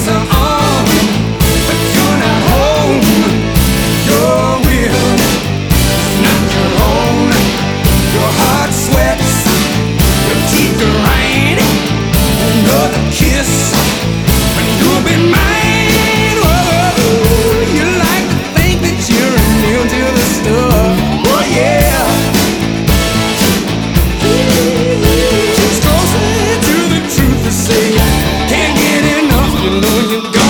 lights are on, but you're not home. Your will is not your own. Your heart sweats, your teeth grind. Another kiss, and you'll be mine. Whoa, you like to think that you're immune to the stuff. Oh yeah. She's closer to the truth to say. Can't get enough, you know you got.